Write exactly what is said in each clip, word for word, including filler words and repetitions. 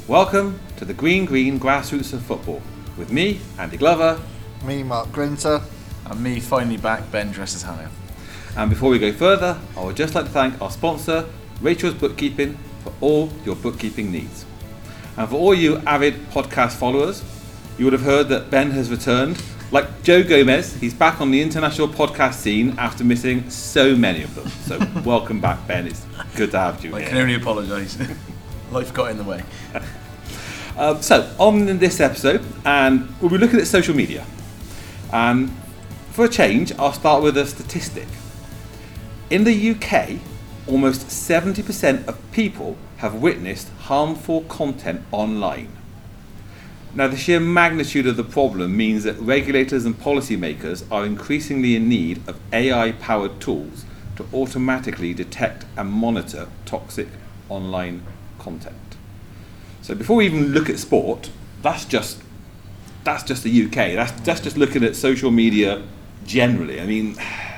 Welcome to the Green Green Grassroots of Football with me, Andy Glover. Me, Mark Grinter. And me, finally back, Ben Dressitano. And before we go further, I would just like to thank our sponsor, Rachel's Bookkeeping, for all your bookkeeping needs. And for all you avid podcast followers, you would have heard that Ben has returned. Like Joe Gomez, he's back on the international podcast scene after missing so many of them. So welcome back, Ben. It's good to have you I here. can only apologise. Life got in the way. Um, so, on this episode, and we'll be looking at social media. And for a change, I'll start with a statistic. In the U K, almost seventy percent of people have witnessed harmful content online. Now, the sheer magnitude of the problem means that regulators and policymakers are increasingly in need of A I-powered tools to automatically detect and monitor toxic online content. So before we even look at sport, that's just that's just the U K. That's that's just looking at social media generally. I mean,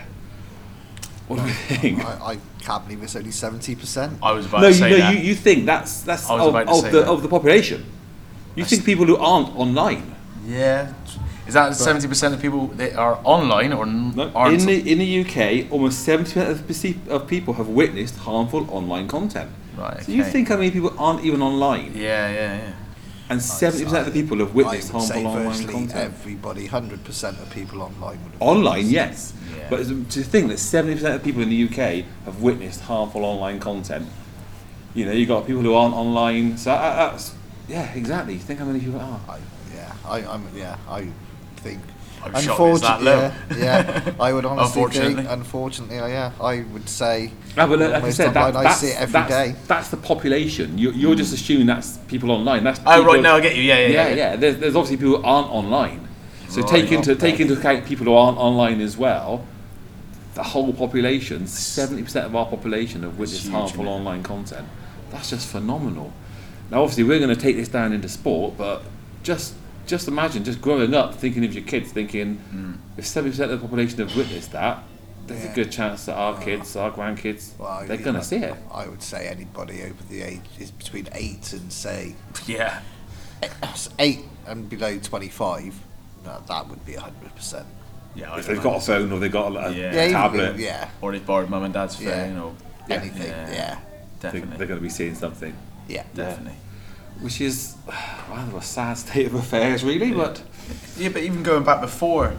what do we think? I, I can't believe it's only seventy percent. I was about No, to you say know, that. you, you think that's that's I was of, about to of say the that. of the population. You That's- think people who aren't online? Yeah. Is that seventy percent of people that are online or n- No, aren't? in the in the U K, almost seventy percent of, perce- of people have witnessed harmful online content. Right, So you okay. think how many people aren't even online, Yeah, yeah, yeah. and seventy percent of the people have witnessed I would say harmful online virtually content. everybody, one hundred percent of people online would have Online, witnessed. yes. Yeah. But to think that seventy percent of people in the U K have witnessed harmful online content, you know, you've got people who aren't online. So that- that's, yeah, exactly. Think how many people are. I, yeah, I, I'm, yeah, I think. I'm shocked it's that low. Yeah, yeah, I would honestly Unfortunately. think. Unfortunately, yeah, I would say. Ah, but like I almost said, that, online, I that's, see it every that's, day. that's the population. You, you're just assuming that's people online. That's Oh, people, right, now I get you. Yeah, yeah, Yeah, yeah. yeah. There's, there's obviously people who aren't online. So Right, take into okay. take into account people who aren't online as well. The whole population, seventy percent of our population have witnessed huge, harmful isn't it? online content. That's just phenomenal. Now, obviously, we're going to take this down into sport, but just just imagine just growing up thinking of your kids, thinking Mm. if seventy percent of the population have witnessed that, there's Yeah. a good chance that our kids, our grandkids, Well, they're you going know, to see it. I would say anybody over the age is between eight and say Yeah. eight and below twenty-five. No, that would be one hundred percent. Yeah. If they've got a phone or they've got a, a Yeah. Yeah, even- tablet, yeah, Or they've borrowed mum and dad's phone, Yeah. or anything. Yeah. Yeah, they- definitely. they're going to be seeing something. yeah. Definitely. Which is rather a sad state of affairs, really. But Yeah, but even going back before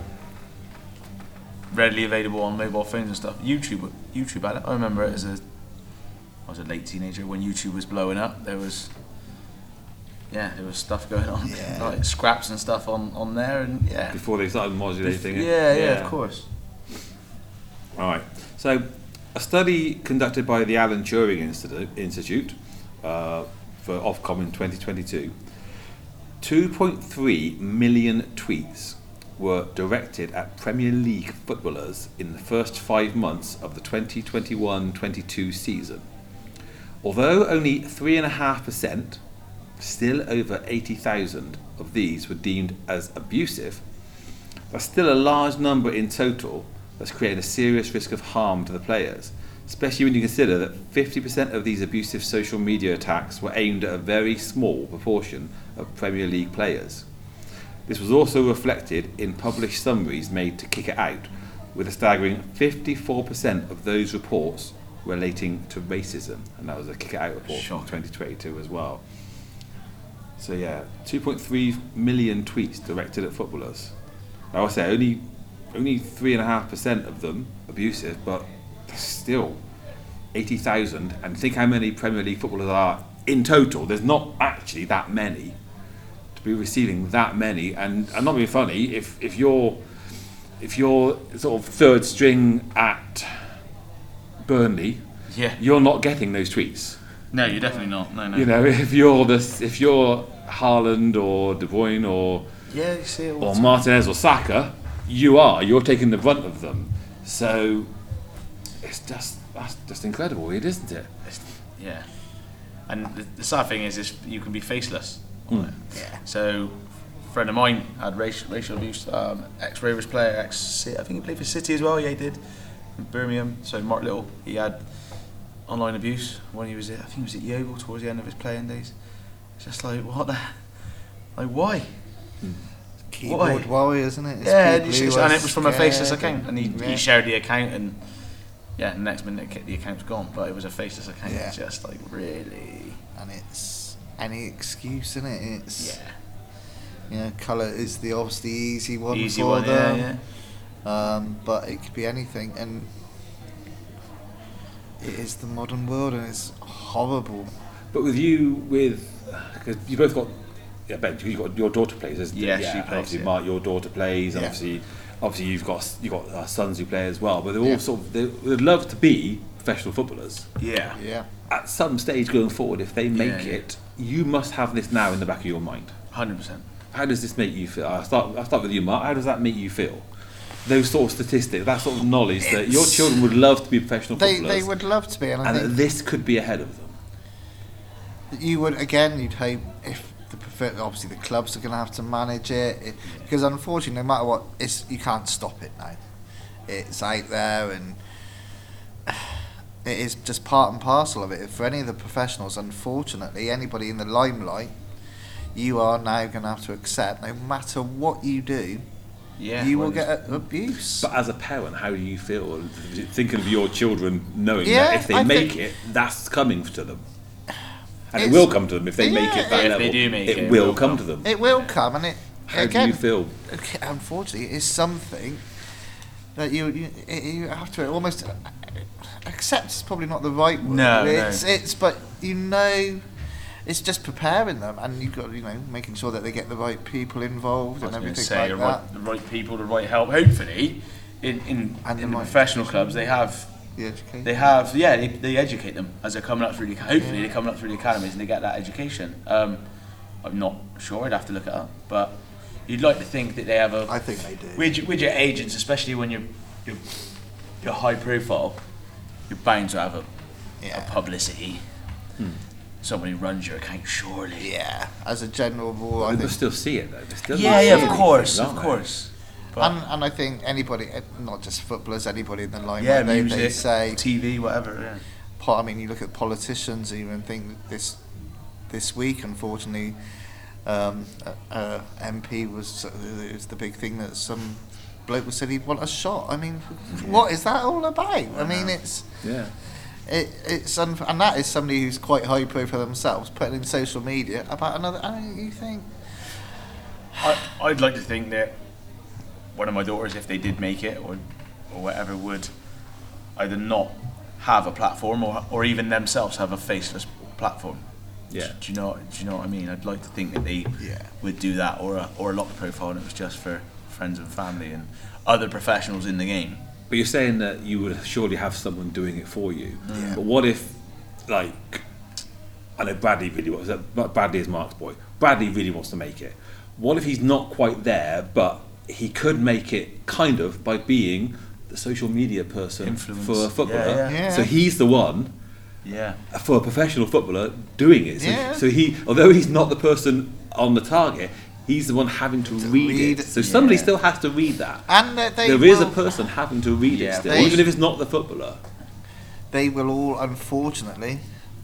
readily available on mobile phones and stuff, YouTube, YouTube had it. I remember it as a, I was a late teenager when YouTube was blowing up. There was, yeah, there was stuff going on, Yeah. like scraps and stuff on, on there, and yeah, before they started modulating it, yeah, yeah, of course. All right. So, a study conducted by the Alan Turing Institute, Institute uh, for Ofcom in twenty twenty-two, two point three million tweets were directed at Premier League footballers in the first five months of the twenty twenty-one twenty-two season. Although only three point five percent, still over eighty thousand of these were deemed as abusive, that's still a large number in total that's creating a serious risk of harm to the players, especially when you consider that fifty percent of these abusive social media attacks were aimed at a very small proportion of Premier League players. This was also reflected in published summaries made to Kick It Out, with a staggering fifty-four percent of those reports relating to racism, and that was a Kick It Out report Shocking. from twenty twenty-two as well. So yeah, two point three million tweets directed at footballers. Now I say only only three and a half percent of them abusive, but still eighty thousand. And think how many Premier League footballers are in total. There's not actually that many to be receiving that many. And and not being funny, if if you're if you're sort of third string at Burnley, Yeah. you're not getting those tweets. No, you're definitely not. No, no. You know, if you're the if you're Haaland or De Bruyne or Yeah, you see it all or the time. Martinez or Saka, you are you're taking the brunt of them. So it's just that's just incredible, really, isn't it? It's- Yeah. And the, the sad thing is, is you can be faceless on Mm. it. Yeah. So, a friend of mine had racial, racial abuse, um, ex-Rovers player, ex I think he played for City as well, yeah he did, in Birmingham. So Mark Little, he had online abuse when he was at, I think he was at Yeovil towards the end of his playing days. Just like what the, like why? Keyboard warrior, isn't it? It's Yeah, people and, who it's- are and it was from a faceless scared account, and he, yeah. he shared the account, and yeah, the next minute the account's gone, but it was a faceless account. Yeah. Just like really, And it's any excuse, in it? It's yeah, you know, colour is the obviously easy one easy for one, yeah, them. yeah. Um, but it could be anything, and it is the modern world, and it's horrible. But with you, with because you both got, yeah, Ben, you got your daughter plays, isn't it? Yeah, she and plays, Obviously, yeah. Mark, your daughter plays. Yeah. Obviously, obviously you've got you got uh, sons who play as well. But they're all Yeah. sort of they would love to be professional footballers. Yeah. Yeah. At some stage going forward, if they make Yeah, yeah. it, you must have this now in the back of your mind. Hundred percent. How does this make you feel? I'll start. I'll start with you, Mark. How does that make you feel? Those sort of statistics, that sort of knowledge that your It's- children would love to be professional They footballers, they would love to be, and I and think that this could be ahead of them. you would again. You'd hope if the prefer- obviously the clubs are going to have to manage it, it because unfortunately, no matter what, it's you can't stop it now. It's out there, and it is just part and parcel of it. For any of the professionals, unfortunately, anybody in the limelight, you are now going to have to accept, no matter what you do, Yeah. you will well, get a- abuse. But as a parent, how do you feel thinking of your children knowing Yeah, that if they I make think- it, that's coming to them? And it It's- will come to them if they make Yeah, it that if level. they do make it, it it will will come come. to them. It will come, and it How again. do you feel? Unfortunately, it is something that you you, you have to almost accept. Is probably not the right word. No, no. it's it's but you know, it's just preparing them, and you've got you know making sure that they get the right people involved I and was going to everything say like the that. right, the right people, the right help. Hopefully, in in, And in the the right professional clubs, they have The education. they have yeah they, they educate them as they're coming up through the hopefully they're coming up through the academies and they get that education. Um, I'm not sure. I'd have to look it up, but you'd like to think that they have a I think they do. with your, with your agents, especially when you're you're, you're high profile, you're bound to have a, Yeah. a publicity. Someone who runs your account, surely. Yeah, as a general rule, I They'll think. still see it though. They still Yeah, see yeah, of these course, things, of aren't they? course. But And, and I think anybody, eh, not just footballers, anybody in the line, yeah, they, music, they say, T V, whatever. Yeah. po- I mean, you look at politicians, you even think that this this week, unfortunately, um, a, a M P was uh, it was the big thing that some bloke was said he'd want a shot. I mean, what is that all about? I mean, it's Yeah. it, it's unf- and that is somebody who's quite high profile themselves, putting in social media about another. I mean, you think I, I'd like to think that one of my daughters, if they did make it or or whatever, would either not have a platform or or even themselves have a faceless platform. Yeah. Do, do you know? Do you know what I mean? I'd like to think that they Yeah. would do that, or a or a locked profile, and it was just for friends and family and other professionals in the game. But you're saying that you would surely have someone doing it for you. Yeah. But what if, like, I know Bradley really wants that. Bradley is Mark's boy. Bradley really wants to make it. What if he's not quite there, but he could make it kind of by being the social media person Influence. for a footballer. Yeah, yeah. Yeah. So he's the one Yeah. for a professional footballer doing it. So, Yeah. so he, although he's not the person on the target, he's the one having to, read, read it. it, So somebody yeah. still has to read that. and that they There is a will- person having to read Yeah, it still, they- even if it's not the footballer. they will all, unfortunately,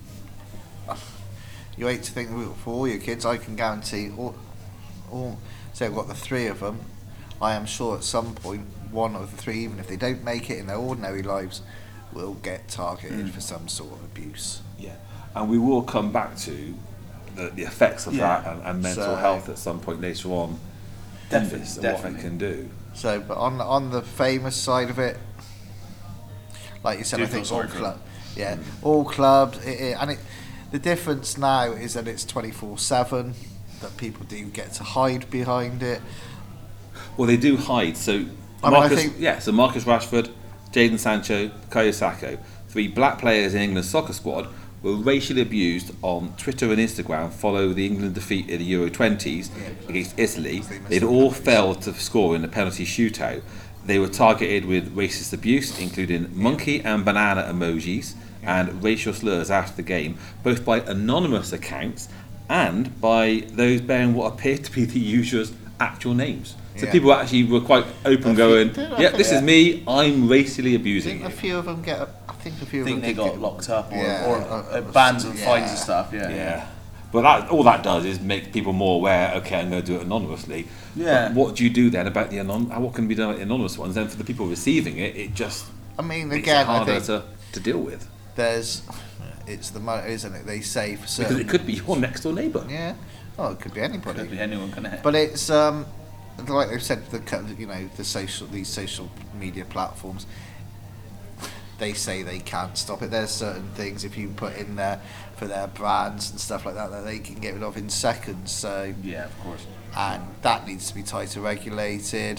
you hate to think for all your kids, I can guarantee, all, all, say I've got the three of them, I am sure at some point, one of the three, even if they don't make it in their ordinary lives, will get targeted for some sort of abuse. Yeah, and we will come back to the, the effects of Yeah. that and, and mental So- health at some point later on. in Definitely, this and what definitely. it can do. So, but on on the famous side of it, like you said, Do I feel think all sorry for clubs, yeah, all clubs, it, it, and it, the difference now is that it's twenty-four seven, that people do get to hide behind it. Well, they do hide. So I mean, I Marcus, think- yeah. So Marcus Rashford, Jadon Sancho, Bukayo Saka, three black players in England's soccer squad, were racially abused on Twitter and Instagram following the England defeat in the Euro twenties against Italy. They missed They'd the all penalties. failed to score in the penalty shootout. They were targeted with racist abuse, including monkey and banana emojis and racial slurs after the game, both by anonymous accounts and by those bearing what appeared to be the users' actual names. So Yeah. people actually were quite open, A few- going, did I "Yeah, think- this is me. I'm racially I abusing think a you." few of them get. I think a few I of think them they did got get- locked up or, Yeah, or uh, uh, uh, bans and yeah. fines and stuff. Yeah. Yeah. But that all that does is make people more aware. Okay, I'm going to do it anonymously. Yeah. But what do you do then about the anon? What can be done with the anonymous ones? Then for the people receiving it, it just I mean, it's again, I harder think to, to deal with there's it's the mo- isn't it? They say for certain. because it could be your next door neighbour. Yeah. Oh, it could be anybody. Could be anyone can hit. But it's um, like they've said, the co- you know the social these social media platforms. They say they can't stop it. There's certain things if you put in there for their brands and stuff like that that they can get rid of in seconds. So Yeah, of course. and that needs to be tighter regulated.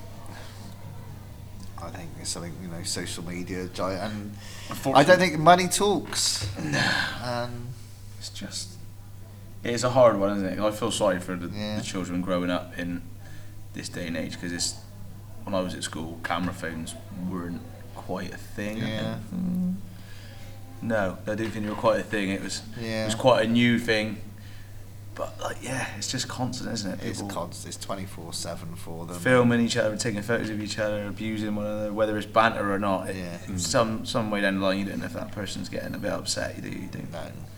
I think it's something you know social media giant. And I don't think money talks. And It's just, it's a hard one, isn't it? I feel sorry for the, Yeah. the children growing up in this day and age because it's when I was at school, camera phones weren't quite a thing. Yeah. Mm. No, I do think they were quite a thing. It was, Yeah. it was quite a new thing. But like, yeah, it's just constant, isn't it? it's People constant. It's twenty four seven for them. filming each other, taking photos of each other, abusing one another, whether it's banter or not. It, Yeah. Some some way down the line, you don't know if that person's getting a bit upset. You do, you don't. No.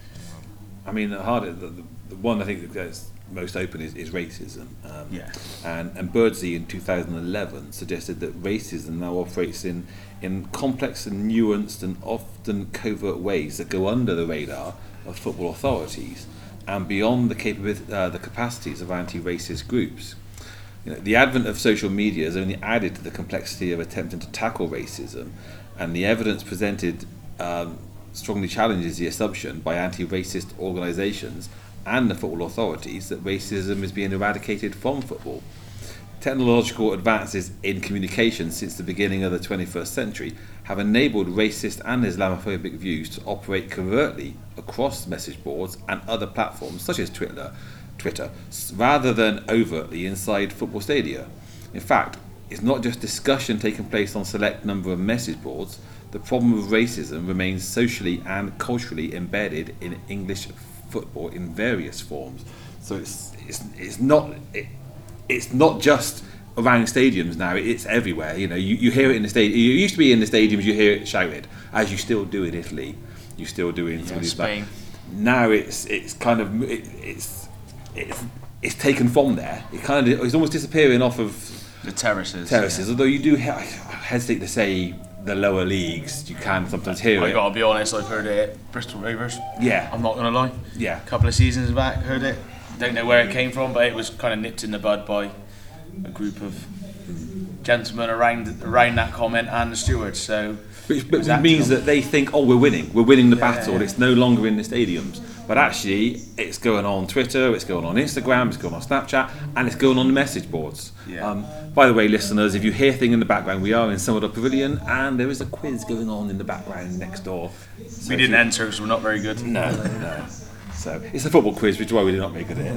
I mean, the harder the, the, the one I think that's most open is, is racism. Um, Yeah. And and Birdsey in two thousand eleven suggested that racism now operates in in complex and nuanced and often covert ways that go under the radar of football authorities and beyond the capability, uh, the capacities of anti-racist groups. You know, the advent of social media has only added to the complexity of attempting to tackle racism, and the evidence presented um, strongly challenges the assumption by anti-racist organisations and the football authorities that racism is being eradicated from football. Technological advances in communication since the beginning of the twenty-first century have enabled racist and Islamophobic views to operate covertly across message boards and other platforms such as Twitter, Twitter, rather than overtly inside football stadia. In fact, it's not just discussion taking place on select number of message boards. The problem of racism remains socially and culturally embedded in English football in various forms. So it's it's it's not it, it's not just around stadiums now. It's everywhere. You know, you, you hear it in the stadium. You used to be in the stadiums. You hear it shouted, as you still do in Italy. You still do in some of these Spain. Now it's it's kind of it, it's it's it's taken from there. It kind of it's almost disappearing off of The terraces. terraces. Although you do he- I hesitate to say the lower leagues. You can sometimes hear I it. gotta be honest, I've heard it at Bristol Rovers. Yeah. I'm not gonna lie. Yeah. A couple of seasons back, heard it. Don't know where it came from, but it was kind of nipped in the bud by a group of gentlemen around around that comment and the stewards. So, Which, but was it means active. that they think, oh, we're winning. We're winning the Yeah, battle. yeah. It's no longer in the stadiums. But actually, it's going on Twitter, it's going on Instagram, it's going on Snapchat, and it's going on the message boards. Yeah. Um, by the way, listeners, if you hear thing in the background, we are in Summer Pavilion, and there is a quiz going on in the background next door. So we if didn't you- enter because we're not very good. No, no. So it's a football quiz, which is why we did not make it in.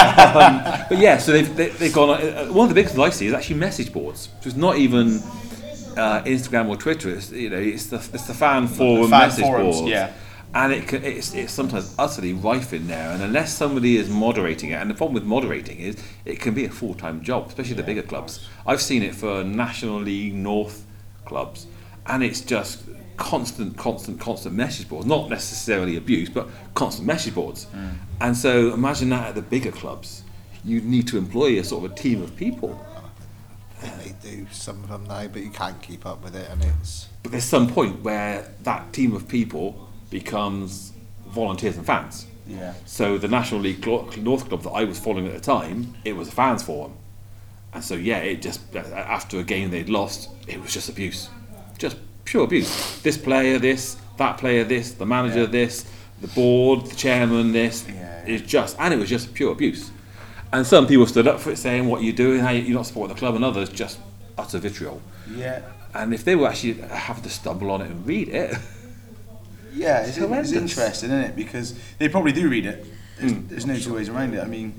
um, but yeah, so they've they, they've gone. Uh, one of the biggest things I see is actually message boards. So it's not even uh, Instagram or Twitter. It's you know it's the it's the fan forum fan message forums, boards. yeah. And it can, it's it's sometimes utterly rife in there. And unless somebody is moderating it, and the problem with moderating is it can be a full time job, especially the bigger clubs. I've seen it for National League North clubs, and it's just constant, constant, constant message boards. Not necessarily abuse, but constant message boards. Mm. And so imagine that at the bigger clubs. You need to employ a sort of a team of people. They do some of them now, but you can't keep up with it, and it's But there's some point where that team of people becomes volunteers and fans. Yeah. So the National League Cl- North club that I was following at the time, it was a fans forum. And so yeah, it just after a game they'd lost, it was just abuse. Just pure abuse. This player this, that player this, the manager Yeah. this, the board, the chairman this. Yeah, yeah. It's just and it was just pure abuse. And some people stood up for it saying what you're doing, how you're not supporting the club, and others just utter vitriol. Yeah. And if they were actually having to stumble on it and read it, Yeah, it's, it's horrendous. interesting, isn't it? Because they probably do read it. There's, Mm. there's no two ways around it. I mean,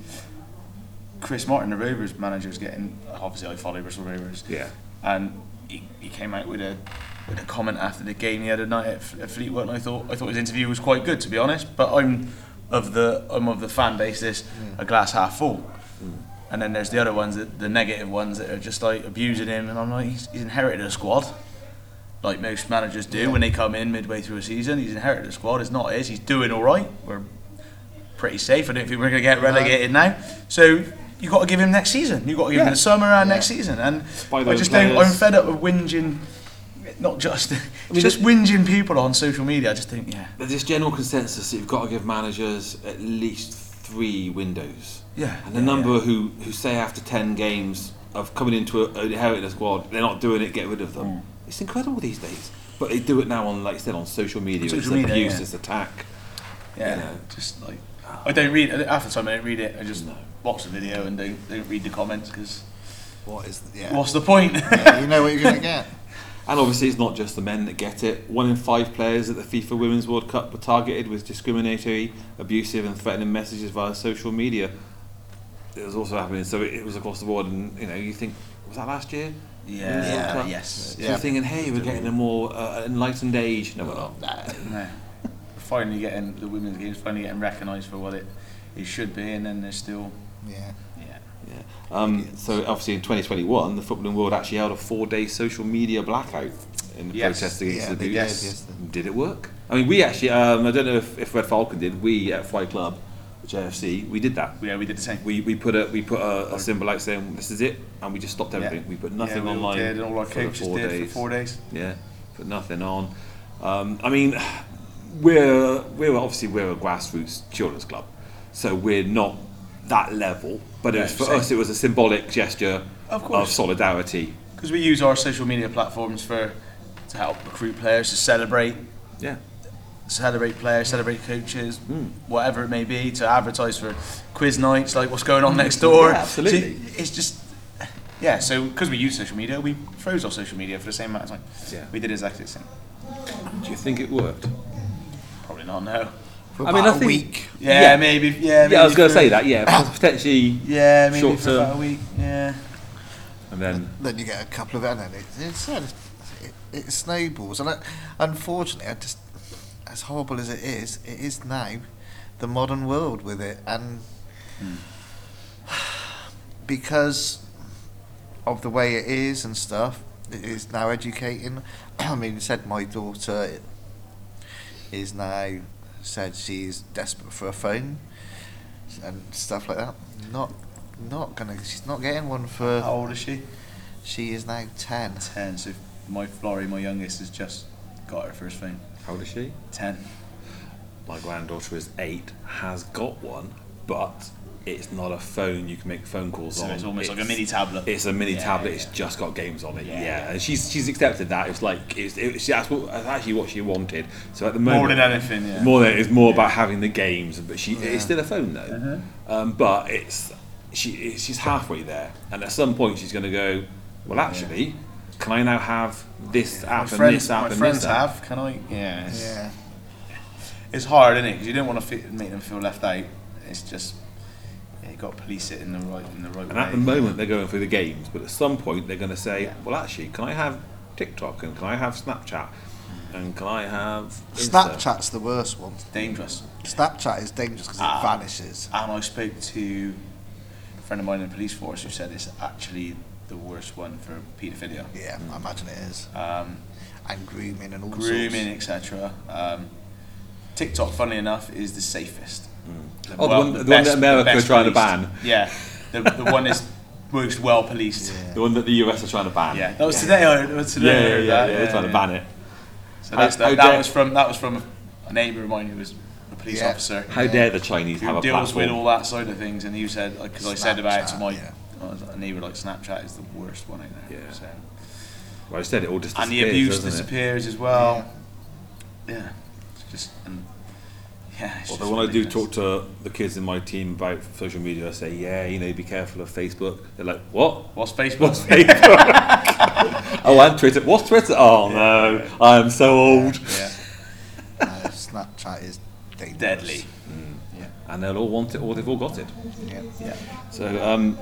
Chris Martin, the Rovers manager, is getting. Obviously, I follow Bristol Rovers. yeah. And he, he came out with a with a comment after the game the other night at, F- at Fleetwood, and I thought I thought his interview was quite good, to be honest. But I'm of the I'm of the fan base that's a glass half full. And then there's the other ones, that, the negative ones that are just like abusing him, and I'm like, he's, he's inherited a squad, like most managers do when they come in midway through a season. He's inherited a squad. It's not his. He's doing all right. We're pretty safe. I don't think we're going to get relegated now. So you got to give him next season. You got to give Yeah. him the summer and Yeah. next season. And Buy I those just don't. players. I'm fed up with whinging. Not just, mean, just the- whinging people on social media. I just think, yeah, There's this general consensus that you've got to give managers at least three windows. yeah. And the yeah, number yeah. who, who say after ten games of coming into a, an inherited squad, they're not doing it, get rid of them. Mm. It's incredible these days. But they do it now on, like you said, on social media. Social it's media, abuse, yeah. it's attack. Yeah, you know. just like I don't read half the time. I don't read it. I just No. watch the video and don't don't read the comments because What is the, yeah. what's the point? Yeah, you know what you're going to get. And obviously it's not just the men that get it. One in five players at the FIFA Women's World Cup were targeted with discriminatory, abusive and threatening messages via social media. It was also happening, so it, it was across the board, and you know, you think, was that last year? Yeah, Women's World yeah, Cup? yes. So Yeah. you're thinking, hey, we're getting a more uh, enlightened age. No, we're not. No. Finally getting the women's games finally getting recognised for what it it should be, and then there's still Yeah. yeah. Yeah. Um, so obviously in twenty twenty-one, the footballing world actually held a four-day social media blackout in the Yes. protest against Yeah, the they abuse. did, Yes. yes. Did it work? I mean, we actually, um, I don't know if, if Red Falcon did, we at Fly Club, which A F C, we did that. Yeah, we did the same. We, we put a we put a, a symbol out saying this is it, and we just stopped everything. Yeah. We put nothing yeah, we all online did, and all our for the coaches four did days. for four days. Yeah, put nothing on. Um, I mean, we're we're obviously we're a grassroots children's club, so we're not that level. But it No, was, for same. us, it was a symbolic gesture Of course. solidarity. Because we use our social media platforms for to help recruit players, to celebrate Yeah, celebrate players, celebrate coaches, Mm. whatever it may be, to advertise for quiz nights, like what's going on next door. Yeah, absolutely. So it's just, yeah, so because we use social media, we froze our social media for the same amount of time. Yeah. We did exactly the same. do you think it worked? Probably not, no. For I mean, about I a think- week. Yeah, Yeah. maybe, yeah. Maybe Yeah, I was going for- to say that. Yeah, potentially. Yeah, maybe Short for term. about a week, yeah. And then Then you get a couple of it, and then it, it's, it, it snowballs. And I, unfortunately, I just, as horrible as it is, it is now the modern world with it. And because of the way it is and stuff, it is now educating. I mean, said my daughter is now said she's desperate for a phone and stuff like that. Not, not gonna. She's not getting one for. How old is she? She is now ten. Ten, so my Florrie, my youngest, has just got her first phone. how old is she? Ten. My granddaughter is eight, has got one, but it's not a phone you can make phone calls So on. it's almost like a mini tablet. It's a mini Yeah, tablet. yeah. It's just got games on it. Yeah, Yeah. and she's she's accepted that. It's like it's, it's that's, what, that's actually what she wanted. So at the moment, More than anything, yeah. more than it's more about having the games. But she Yeah. it's still a phone though. Um, but it's she it's, she's halfway there, and at some point she's going to go. Well, actually, can I now have this My app and friends, this app my and friends this app? have. Can I? Yeah. It's, Yeah. it's hard, isn't it? Because you don't want to fe- make them feel left out. It's just yeah, you got to police it in the right in the right And way. at the moment they're going through the games, but at some point they're going to say, Yeah. well, actually, can I have TikTok and can I have Snapchat and can I have Insta? Snapchat's the worst one. dangerous. Snapchat is dangerous because it Ah. vanishes. And I spoke to a friend of mine in the police force who said it's actually the worst one for paedophilia. Yeah, I imagine it is. Um, And grooming and all grooming, sorts. et cetera. Um, TikTok, funnily enough, is the safest. The Oh, the well- one- the one that best- America best are trying to policed. ban. Yeah, the, the one is most well policed. Yeah. The one that the U S are trying to ban. Yeah, that was today. I that was today. Yeah, I yeah, heard yeah, that. yeah, they're trying to ban it. So that's, How- how that, that dare- was from that was from a neighbour of mine who was a police Yeah. officer How dare the Chinese have who a deals platform? with all that side of things, and he said because I said about it to Snapchat, my yeah. a neighbour like Snapchat is the worst one out there. Yeah. So. Well, I said it all just And the disappears, abuse doesn't it? disappears as well. Yeah, it's just and yeah. It's Although just when I do ridiculous. talk to the kids in my team about social media, I say, yeah, you know, be careful of Facebook. They're like, what? What's Facebook? What's Facebook? Oh, and Twitter. What's Twitter? Oh no, I'm so old. Yeah, No, Snapchat is dangerous. deadly. Yeah. And they'll all want it, or they've all got it. Yeah. Yeah. So, um,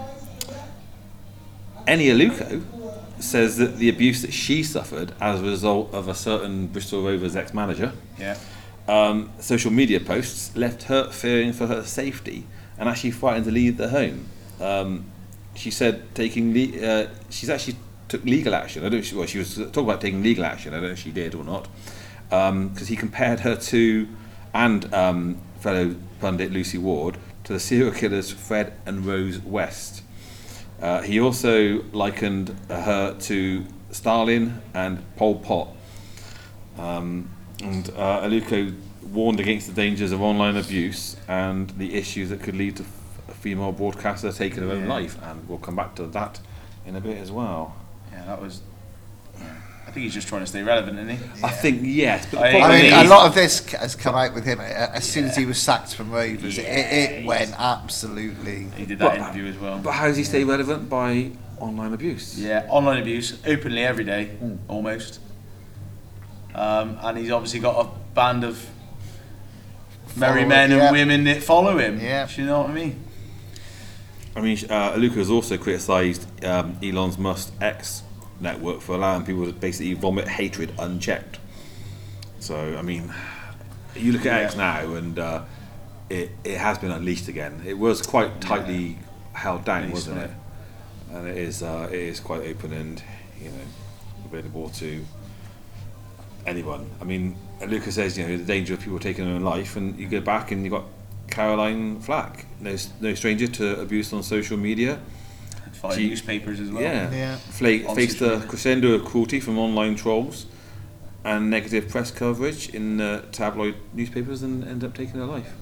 Eni Aluko says that the abuse that she suffered as a result of a certain Bristol Rovers ex-manager, Yeah. um, social media posts left her fearing for her safety and actually frightened to leave the home. Um, she said taking le- uh, she's actually took legal action. I don't know if she, well, she was talking about taking legal action. I don't know if she did or not, because he compared her to and um, fellow pundit Lucy Ward to the serial killers Fred and Rose West. Uh, he also likened her to Stalin and Pol Pot. Um, and uh, Aluko warned against the dangers of online abuse and the issues that could lead to a female broadcaster taking her own Yeah. life, and we'll come back to that in a bit as well. Yeah, that was. I think he's just trying to stay relevant, isn't he? I think yes, but the I- problem I mean, is, a lot of this c- has come out with him a- as soon as he was sacked from Rovers. Yeah, it it he's- went absolutely. He did that But- interview as well. but how does he stay relevant? By online abuse. Yeah, online abuse openly every day, Mm. almost. Um, and he's obviously got a band of merry Follow- men and yeah. women that follow him. Yeah. Do you know what I mean? I mean, uh, Aluko has also criticised um, Elon Musk's X network for allowing people to basically vomit hatred unchecked. So, I mean, you look at X Yeah. now, and uh, it it has been unleashed again. It was quite tightly held down, Released, wasn't right. it? And it is uh, it is quite open and, you know, available to anyone. I mean, Aluko says, you know, the danger of people taking their own life, and you go back and you got Caroline Flack, no no stranger to abuse on social media. Five Gee, newspapers as well. Yeah, Yeah. Fla- On faced social a media. crescendo of cruelty from online trolls and negative press coverage in uh, tabloid newspapers, and ended up taking her life.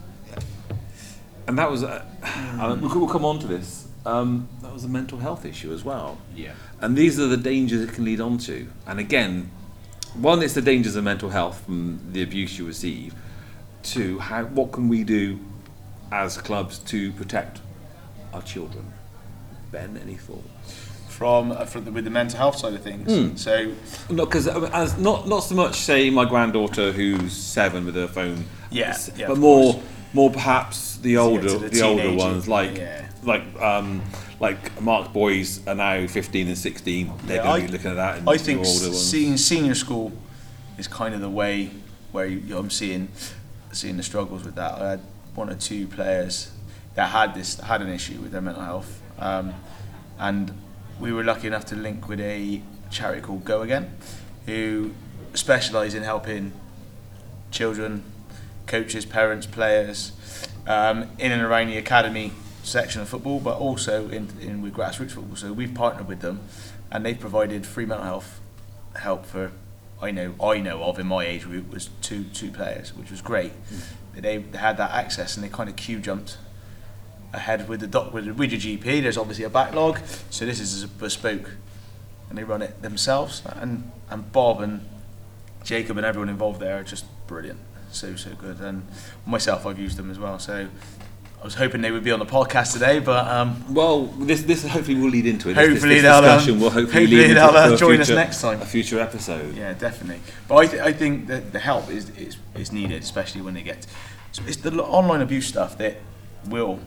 And that was, uh, and we'll we'll come on to this, um, that was a mental health issue as well. Yeah. And these are the dangers it can lead on to. And again, one, it's the dangers of mental health from the abuse you receive. Two, how, what can we do as clubs to protect our children? Ben, any thoughts? From, uh, from the, with the mental health side of things. Mm. So No, because as not not so much say my granddaughter who's seven with her phone, Yeah, s- yeah, but of more course. more perhaps the older to the, the older teenager, ones like yeah. like um like Mark's boys are now fifteen and sixteen. They're Yeah, going to I- be looking at that. And I think the older ones. seeing senior school is kind of the way where you, I'm seeing seeing the struggles with that. I had one or two players that had this had an issue with their mental health, um, and we were lucky enough to link with a charity called Go Again, who specialise in helping children, coaches, parents, players um, in and around the academy section of football, but also in, in with grassroots football. So we've partnered with them, and they've provided free mental health help for I know I know of in my age group was two two players, which was great. Mm. They, they had that access, and they kind of queue jumped ahead with the doc with, the, with your G P. There's obviously a backlog, so this is a bespoke, and they run it themselves. And and Bob and Jacob and everyone involved there are just brilliant, so so good. And myself, I've used them as well. So I was hoping they would be on the podcast today, but um, Well, this this hopefully will lead into it. Hopefully this, this, they'll, um, discussion will hopefully, hopefully lead into they'll, uh, for a join us future- next time. a future episode. yeah, definitely. But I, th- I think that the help is, is is needed, especially when they get. So it's the lo- online abuse stuff that will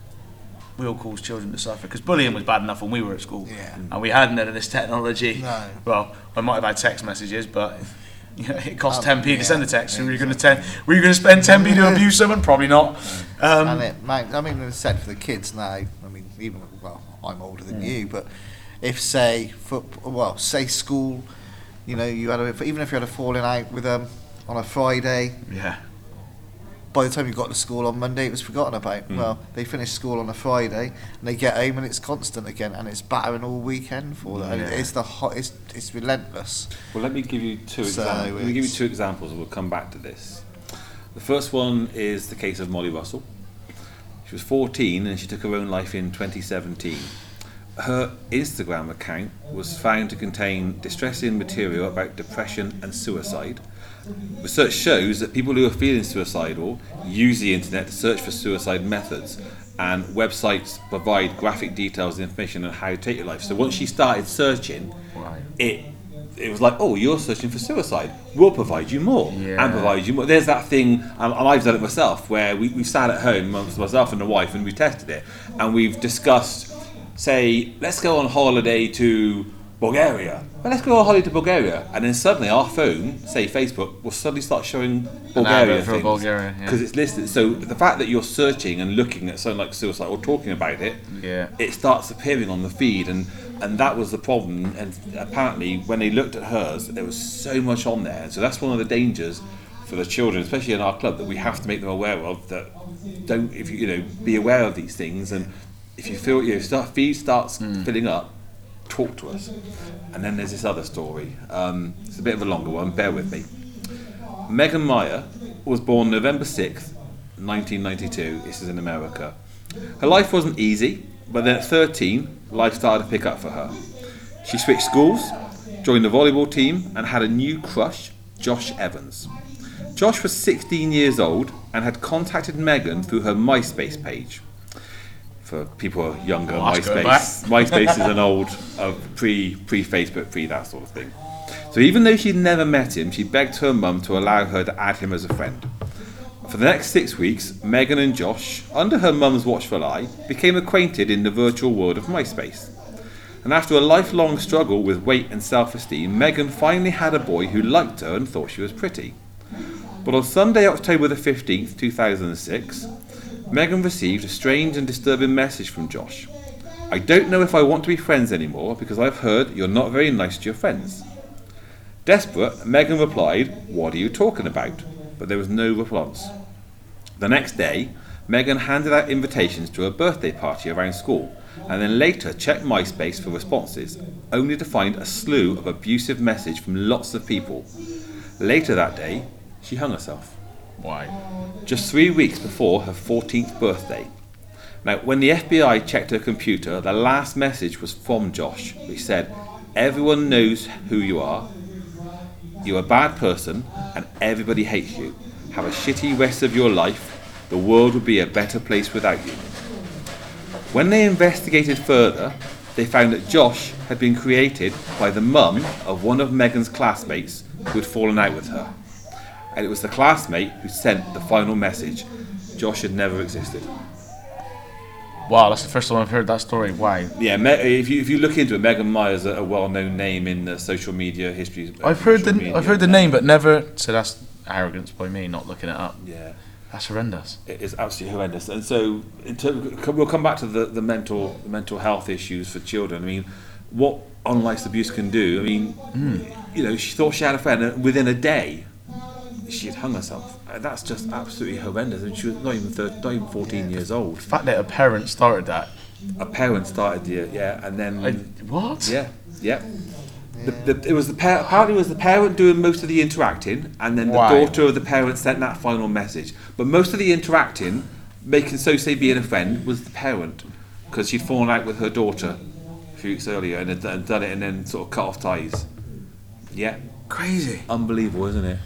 will cause children to suffer, because bullying was bad enough when we were at school, Yeah. and we hadn't had this technology. No. Well, I might have had text messages, but you know, it costs Um, ten p to yeah, send a text. So were you going to exactly. ten? Were you going to spend ten p to abuse someone? Probably not. Um, And it might, I mean, it's said for the kids now, I mean, even, well, I'm older than you, but if, say, foot, well, say school, you know, you had a, even if you had a falling out with them on a Friday, yeah. by the time you got to school on Monday, it was forgotten about. Mm. Well, they finish school on a Friday, and they get home, and it's constant again, and it's battering all weekend for them. And Yeah. it's the hot, it's, it's relentless. Well, let me give you two So examples. Let me give you it's- two examples, and we'll come back to this. The first one is the case of Molly Russell. She was fourteen and she took her own life in twenty seventeen. Her Instagram account was found to contain distressing material about depression and suicide. Research shows that people who are feeling suicidal use the internet to search for suicide methods, and websites provide graphic details and information on how to take your life. So once she started searching, Right. it it was like, oh, you're searching for suicide, we'll provide you more Yeah. and provide you more. There's that thing, and, and I've done it myself, where we, we've sat at home amongst myself and the wife, and we tested it, and we've discussed, say, let's go on holiday to Bulgaria. Well, let's go on holiday to Bulgaria, and then suddenly our phone, say Facebook, will suddenly start showing Bulgaria advert for things Bulgaria, yeah. because it's listed. So the fact that you're searching and looking at something like suicide or talking about it, Yeah. it starts appearing on the feed, and and that was the problem. And apparently when they looked at hers, there was so much on there, so that's one of the dangers for the children, especially in our club, that we have to make them aware of. That don't if you you know be aware of these things, and if you feel you know, start feed starts Mm. filling up, talk to us. And then there's this other story. Um, it's a bit of a longer one. Bear with me. Megan Meyer was born November sixth, nineteen ninety-two. This is in America. Her life wasn't easy, but then at thirteen, life started to pick up for her. She switched schools, joined the volleyball team, and had a new crush, Josh Evans. Josh was sixteen years old and had contacted Megan through her MySpace page. For people who are younger, Oh, that's going back. MySpace MySpace is an old, uh, pre pre Facebook, pre that sort of thing. So even though she'd never met him, she begged her mum to allow her to add him as a friend. For the next six weeks, Megan and Josh, under her mum's watchful eye, became acquainted in the virtual world of MySpace. And after a lifelong struggle with weight and self-esteem, Megan finally had a boy who liked her and thought she was pretty. But on Sunday, October the fifteenth, two thousand six, Megan received a strange and disturbing message from Josh. "I don't know if I want to be friends anymore because I've heard you're not very nice to your friends." Desperate, Megan replied, "What are you talking about?" But there was no response. The next day, Megan handed out invitations to a birthday party around school, and then later checked MySpace for responses, only to find a slew of abusive messages from lots of people. Later that day, she hung herself, Why? just three weeks before her fourteenth birthday. Now, when the F B I checked her computer, the last message was from Josh, which said, "Everyone knows who you are. You're a bad person, and everybody hates you. Have a shitty rest of your life. The world would be a better place without you." When they investigated further, they found that Josh had been created by the mum of one of Megan's classmates who had fallen out with her. And it was the classmate who sent the final message. Josh had never existed. Wow, that's the first time I've heard that story. Why? Yeah, Me- if you if you look into it, Megan Myers is a well-known name in the social media history. uh, I've heard the social media. I've heard the name, but never. So that's arrogance by me not looking it up. Yeah. That's horrendous. It is absolutely horrendous, and so in term, we'll come back to the, the mental the mental health issues for children. I mean, what online abuse can do. I mean, Mm. you know, she thought she had a friend, and within a day, she had hung herself. Uh, That's just absolutely horrendous. And she was not even thirty, not even fourteen years old. The fact that a parent started that. A parent started the yeah, and then I, what? yeah, yeah. The, the, it was the par- apparently it was the parent doing most of the interacting, and then the Why? daughter of the parent sent that final message. But most of the interacting, making so say being a friend, was the parent, because she'd fallen out with her daughter a few weeks earlier and had and done it, and then sort of cut off ties. Yeah, Crazy. unbelievable, isn't it?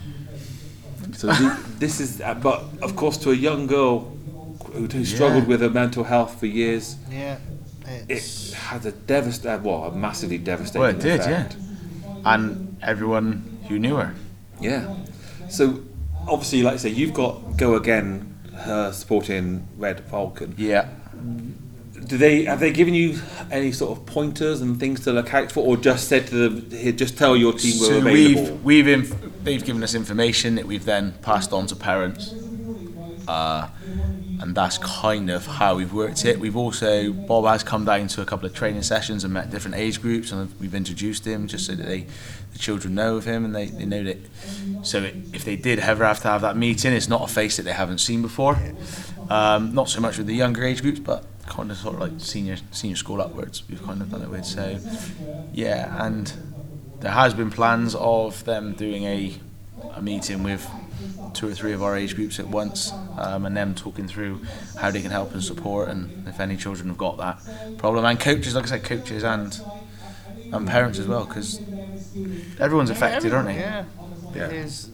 So the, this is, uh, but of course, to a young girl who, who struggled Yeah. with her mental health for years, Yeah, it it's had a devastating, well, a massively devastating Well, it did, effect. yeah. And everyone who knew her. Yeah. So obviously, like I say, you've got Go Again, her supporting Red Falcon. Yeah. Do they have they given you any sort of pointers and things to look out for, or just said to them, "Here, just tell your team we're So available"? we've we've inf- they've given us information that we've then passed on to parents, uh, and that's kind of how we've worked it. We've also Bob has come down to a couple of training sessions and met different age groups, and we've introduced him just so that they the children know of him and they, they know that. So it, if they did ever have to have that meeting, it's not a face that they haven't seen before. Um, not so much with the younger age groups, but kind of sort of like senior senior school upwards. We've kind of done it with. So yeah, and there has been plans of them doing a a meeting with two or three of our age groups at once, um, and them talking through how they can help and support, and if any children have got that problem, and coaches, like I said, coaches and and parents as well, because everyone's affected, aren't they? Yeah, Yeah. it is.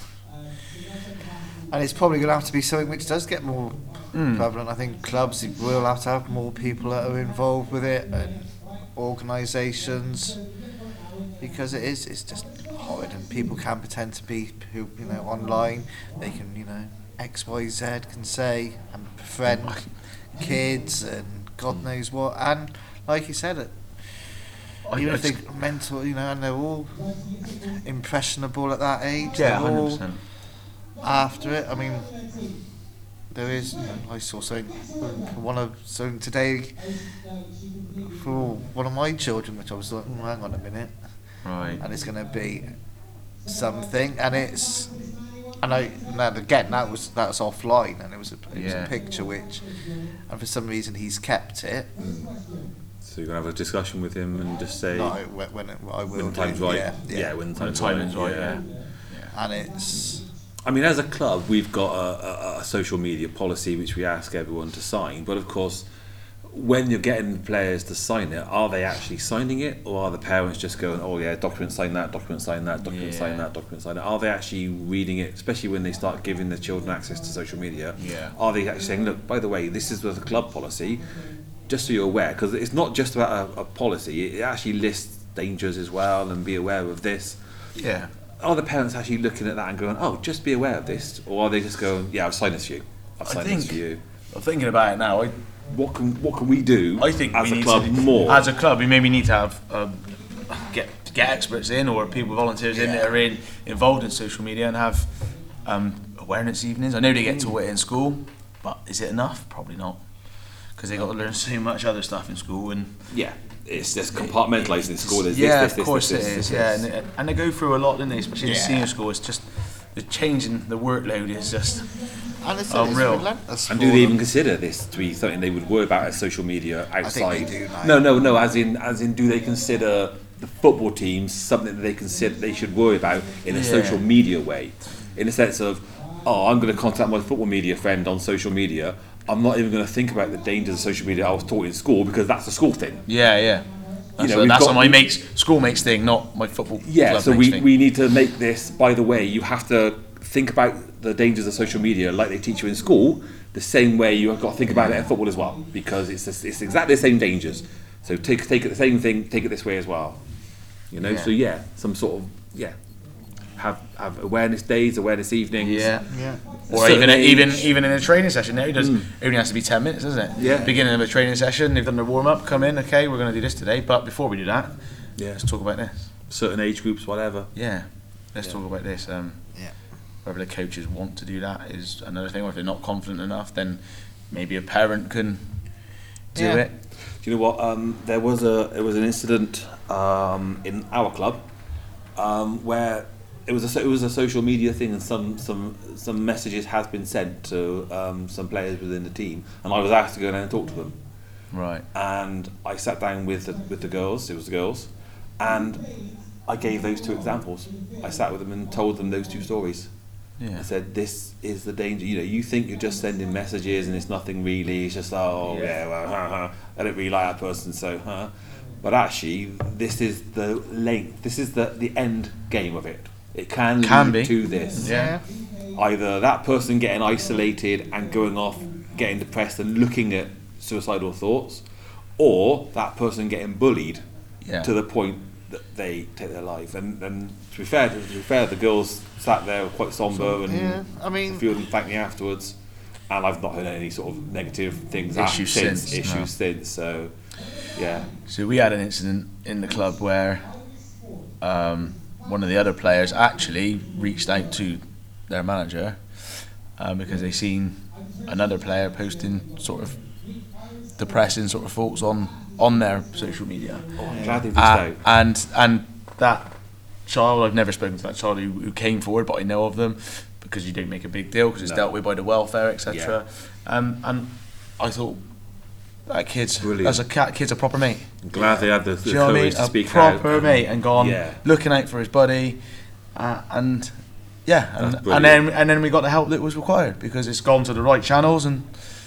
And it's probably going to have to be something which does get more Mm. prevalent. I think clubs will have to have more people that are involved with it, and organisations, because it is it's just horrid, and people can pretend to be who you know online. They can you know X Y Z can say and befriend kids and God knows what, and like you said, it I- even I if they're mental, you know, and they're all impressionable at that age. Yeah, they're hundred all percent. after it. I mean, there is. You know, I saw something for one of something today for one of my children, which I was like, oh, hang on a minute, Right. and it's going to be something, and it's And I, and again, that was that was offline, and it was a, it was Yeah. a picture which, and for some reason he's kept it. So you're gonna have a discussion with him and just say No, when, when it, I will when the do, time's right. Yeah, yeah. when the When time's the time right. is right, yeah. And it's I mean, as a club, we've got a, a, a social media policy which we ask everyone to sign. But of course, when you're getting players to sign it, are they actually signing it, or are the parents just going, "Oh yeah, document sign that, document sign that, document Yeah. sign that, document sign that"? Are they actually reading it, especially when they start giving their children access to social media? Yeah. Are they actually saying, "Look, by the way, this is the club policy, just so you're aware," because it's not just about a, a policy; it actually lists dangers as well, and be aware of this. Yeah. Are the parents actually looking at that and going, "Oh, just be aware of this," or are they just going, "Yeah, I've signed this for you. I've I signed think this for you." I'm thinking about it now. I, What can what can we do? I think as we a need club to, more. As a club, we maybe need to have um, get get experts in or people volunteers in Yeah. that are in involved in social media and have um, awareness evenings. I know they get taught it in school, but is it enough? Probably not, because they got to learn so much other stuff in school and. yeah, it's just compartmentalised in school. There's Yeah, this, of this, course this, it this, is. this, Yeah, this. and, they- and they go through a lot, don't they? Especially in Yeah. senior school. It's just the changing the workload is just. and it's, Oh, it's real. relentless. And for do they them. even consider this to be something they would worry about as social media outside? think they do now. No, no, no. As in, as in, do they consider the football teams something that they consider they should worry about in a Yeah. social media way, in the sense of, oh, I'm going to contact my football media friend on social media. I'm not even going to think about the dangers of social media I was taught in school because that's a school thing. Yeah, yeah. That's, know, a- we've that's got- what my mates, school mates thing, not my football Yeah, club so mates we, thing. we need to make this, by the way, you have to think about the dangers of social media like they teach you in school, the same way you have got to think about it in football as well, because it's just, it's exactly the same dangers. So take take it the same thing, take it this way as well. You know, Yeah. so yeah, some sort of, yeah, have have awareness days, awareness evenings. Yeah. Yeah. Or Certain even age. even even in a training session, it does. It only has to be ten minutes, doesn't it? Yeah. Beginning of a training session, they've done their warm up. Come in, okay, we're going to do this today. But before we do that, Yeah. let's talk about this. Certain age groups, whatever. Yeah, let's Yeah. talk about this. Um, Yeah. Whether the coaches want to do that is another thing. Or if they're not confident enough, then maybe a parent can do Yeah. it. Do you know what? Um, there was a there was an incident um, in our club um, where it was a so- it was a social media thing, and some some some messages has been sent to um, some players within the team, and I was asked to go down and talk to them. Right. And I sat down with the, with the girls. It was the girls, and I gave those two examples. I sat with them and told them those two stories. Yeah. I said, "This is the danger. You know, you think you're just sending messages and it's nothing really. It's just oh Yeah. yeah, well, huh, huh. I don't really like that person, so huh." But actually, this is the length. This is the the end game of it. It can, Can lead be. to this. Yeah. Either that person getting isolated and going off, getting depressed and looking at suicidal thoughts, or that person getting bullied Yeah. to the point that they take their life. And, and to be fair, to be fair, the girls sat there quite somber, and Yeah, I mean- a few of them thanked me afterwards. And I've not heard any sort of negative things Issues since, since, issues no. since. So, yeah, So we had an incident in the club where um, one of the other players actually reached out to their manager um, because they seen another player posting sort of depressing sort of thoughts on on their social media. I'm glad they reached Uh, out. and and that child, I've never spoken to that child who, who came forward, but I know of them because you don't make a big deal because it's No. dealt with by the welfare, et cetera. Um, and I thought that kid's Brilliant. as a cat, kid's a proper mate. I'm glad they had the, the Do you know what I courage mean? to A speak proper out. mate and gone Yeah. looking out for his buddy, uh, and yeah, and, That's and then brilliant. and then we got the help that was required because it's gone to the right channels, and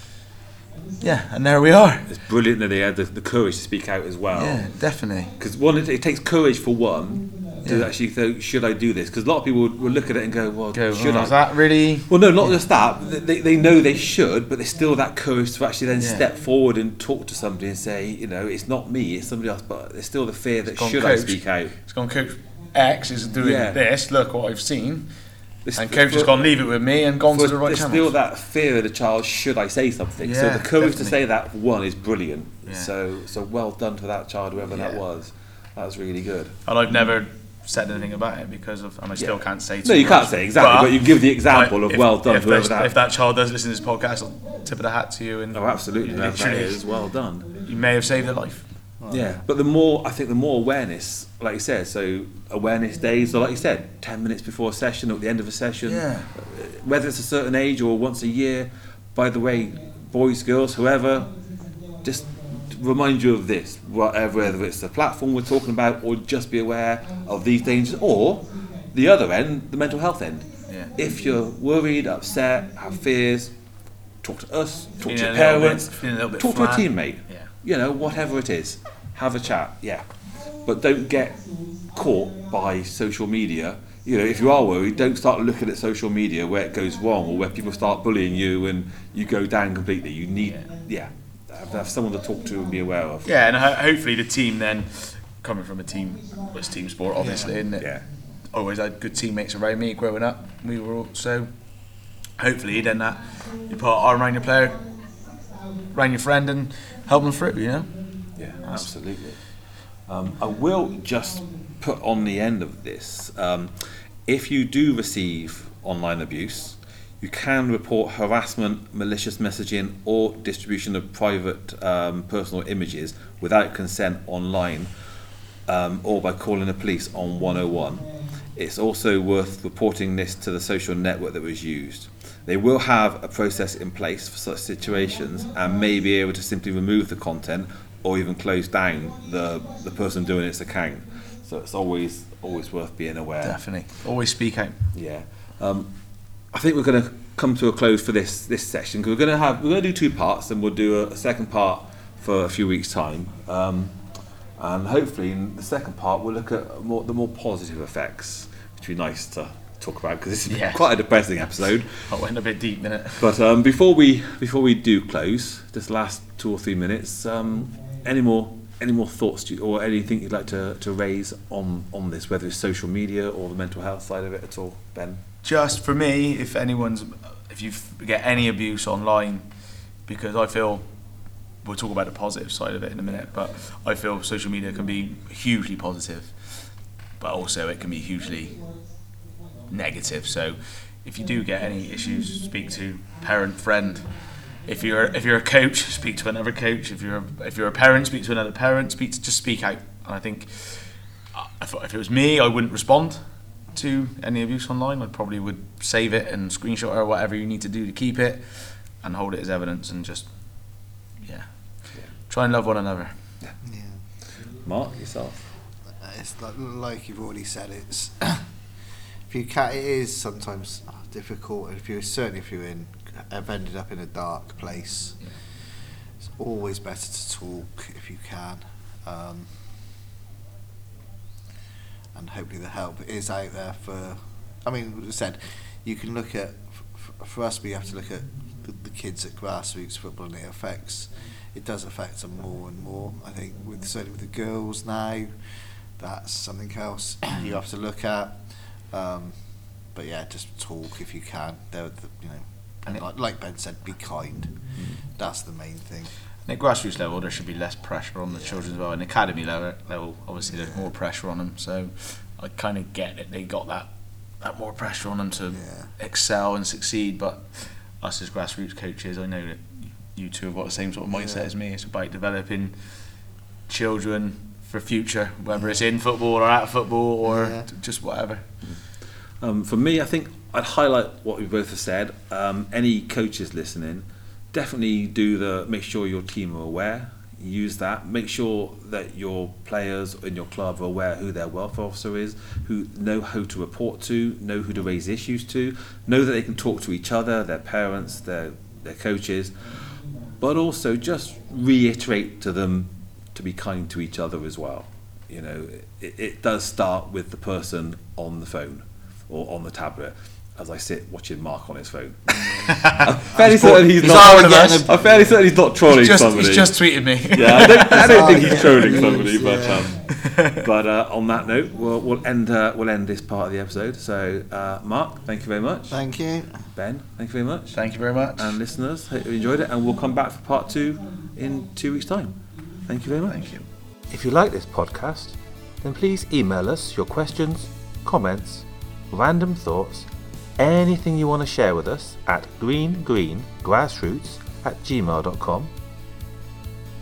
yeah, and there we are. It's brilliant that they had the, the courage to speak out as well. Yeah, definitely. Because one, it, it takes courage for one to Yeah. actually think, should I do this? Because a lot of people will, will look at it and go, well, Go, should oh, I? is that really? Well, no, not just that. They, they know they should, but there's still that courage to actually then Yeah. step forward and talk to somebody and say, you know, it's not me, it's somebody else. But there's still the fear that gone should I coach. speak out? It's gone, Coach X is doing Yeah. this. Look what I've seen. There's And st- coach has for- gone, leave it with me, and gone for- to the right There's channels. still that fear of the child. Should I say something? so Yeah, the courage to definitely. say that one is brilliant. Yeah. So so well done to that child, whoever that Yeah. was. That was really good. And I've never said anything about it because of, and I still Yeah. can't say. No, too you can't much. say exactly, but you give the example of if- well done if to whoever those- that- If that child does listen to this podcast, I'll tip of the hat to you. And Oh, absolutely. That, that literally, is well done. You may have saved a life. Well, Yeah, but the more, I think the more awareness, like you said, so awareness days, or like you said, ten minutes before a session or at the end of a session, Yeah. whether it's a certain age or once a year, by the way, boys, girls, whoever, just remind you of this, whatever, whether it's the platform we're talking about, or just be aware of these dangers, or the other end, the mental health end. Yeah. If you're worried, upset, have fears, talk to us, talk Feeling to your a little parents, bit- feeling a little bit talk flat. to a teammate. Yeah. You know, whatever it is, have a chat, yeah. But don't get caught by social media. You know, if you are worried, don't start looking at social media where it goes wrong or where people start bullying you and you go down completely. You need, yeah, have, have someone to talk to and be aware of. Yeah, and ho- hopefully the team then, coming from a team, well, it's team sport obviously, isn't it? Yeah. Always had good teammates around me growing up. We were all, so hopefully then that you put an arm around your player, around your friend, and help them through. You know. Yeah, absolutely. Um, I will just put on the end of this, um, if you do receive online abuse, you can report harassment, malicious messaging or distribution of private um, personal images without consent online, um, or by calling the police on one oh one. It's also worth reporting this to the social network that was used. They will have a process in place for such situations and may be able to simply remove the content or even close down the, the person doing its account. So it's always always worth being aware. Definitely. Always speak out. Yeah. Um, I think we're going to come to a close for this this section because we're going to have we're going to do two parts, and we'll do a, a second part for a few weeks' time. Um, and hopefully, in the second part, we'll look at more the more positive effects, which would be nice to talk about because this is Yeah. quite a depressing episode. I went a bit deep in it. But um, before we before we do close, just last two or three minutes, um, any more any more thoughts to you, or anything you'd like to, to raise on, on this, whether it's social media or the mental health side of it at all, Ben? Just for me, if anyone's, if you get any abuse online, because I feel, we'll talk about the positive side of it in a minute, but I feel social media can be hugely positive, but also it can be hugely negative. So if you do get any issues, speak to parent, friend. If you're if you're a coach, speak to another coach. If you're a, if you're a parent, speak to another parent. Speak to, just speak out. And I think uh, if, if it was me, I wouldn't respond to any abuse online. I probably would save it and screenshot it or whatever you need to do to keep it, and hold it as evidence, and just yeah, Yeah. try and love one another. Yeah. Mark, yourself? It's like, like you've already said. It's if you can, it is sometimes difficult. If you're certainly if you're in, have ended up in a dark place. Yeah. It's always better to talk if you can, um, and hopefully the help is out there for. I mean, as I said, you can look at f- for us. We have to look at the, the kids at grassroots football, and it affects. It does affect them more and more. I think with certainly with the girls now, that's something else you have to look at. Um, but yeah, just talk if you can. They're, the, you know, And it- like, like Ben said, be kind. That's the main thing. And at grassroots level, there should be less pressure on the children as well. And academy level, level, obviously, there's more pressure on them. So I kind of get it. They got that that more pressure on them to Yeah. excel and succeed. But us as grassroots coaches, I know that you two have got the same sort of mindset Yeah. as me. It's about developing children for future, whether it's in football or out of football or Yeah. t- just whatever. Um, for me, I think I'd highlight what we both have said. Um, any coaches listening, definitely do the make sure your team are aware. Use that. Make sure that your players in your club are aware who their welfare officer is, who know who to report to, know who to raise issues to, know that they can talk to each other, their parents, their their coaches, but also just reiterate to them to be kind to each other as well. You know, it, it does start with the person on the phone or on the tablet. As I sit watching Mark on his phone, I'm fairly certain he's, he's not. bored of us. I'm fairly certain he's not trolling He's just, somebody. he's just tweeted me. yeah, I don't, I don't think he's Yeah. trolling somebody, but Yeah. um, but uh, on that note, we'll, we'll end uh, we'll end this part of the episode. So, uh, Mark, thank you very much. Thank you. Ben, thank you very much. Thank you very much. And listeners, hope you enjoyed it, and we'll come back for part two in two weeks' time. Thank you very much. Thank you. If you like this podcast, then please email us your questions, comments, random thoughts, anything you want to share with us at greengreengrassroots at gmail dot com.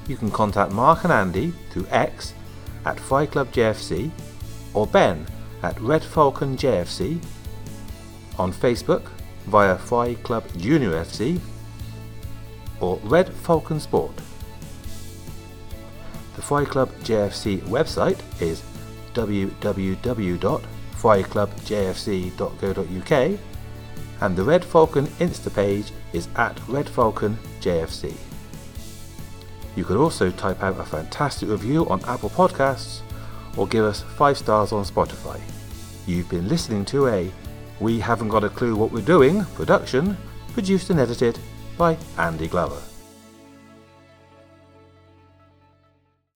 you can contact Mark and Andy through X at Fry Club J F C or Ben at Red Falcon J F C, on Facebook via Fry Club Junior F C or Red Falcon Sport. The Fry Club J F C website is w w w dot fry club j f c dot co dot u k and the Red Falcon Insta page is at Red Falcon J F C. You could also type out a fantastic review on Apple Podcasts or give us five stars on Spotify. You've been listening to a We Haven't Got a Clue What We're Doing production, produced and edited by Andy Glover.